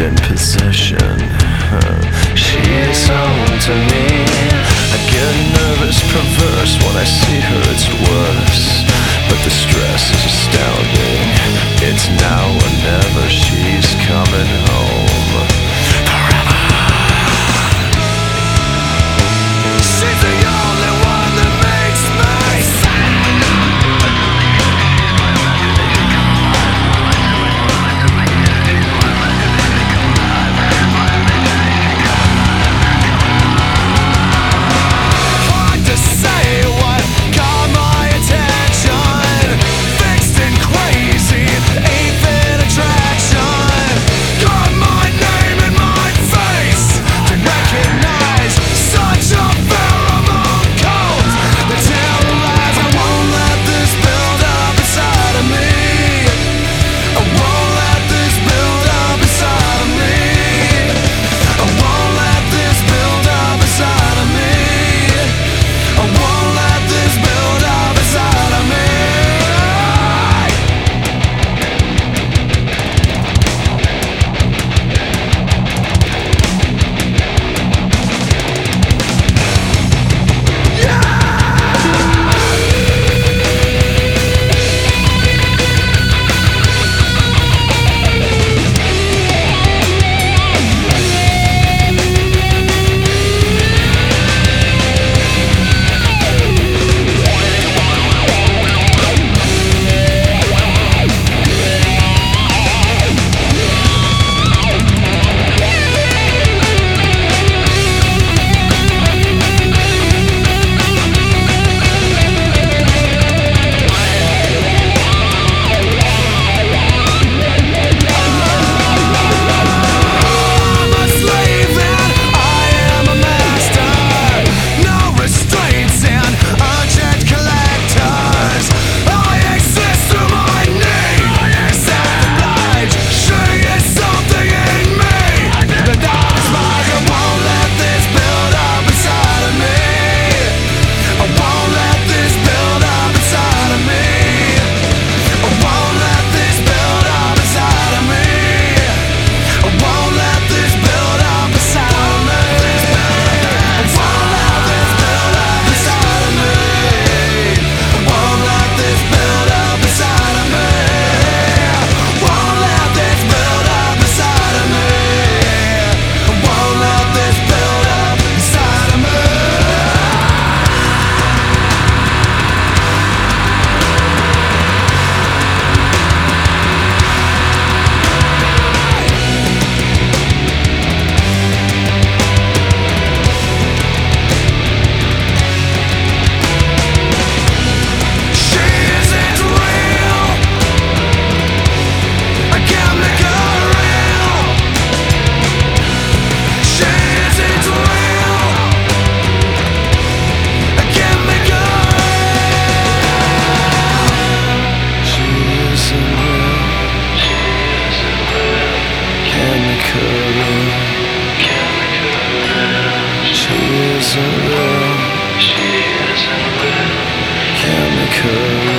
in possession. She's home to me. I get nervous, perverse. When I see her it's worse. But the stress is astounding. It's now or never. She's coming home forever. She's the only one that makes me sad. Hard to say what caught my attention. Fixed and crazy, eighth-in attraction. Got my name in my face to recognize such a pheromone cult that terrorize. I won't let this build up inside of me. I won't let this build up inside of me. I won't let this build up inside of me. I won't let this build up inside of me. She isn't real. Chemical.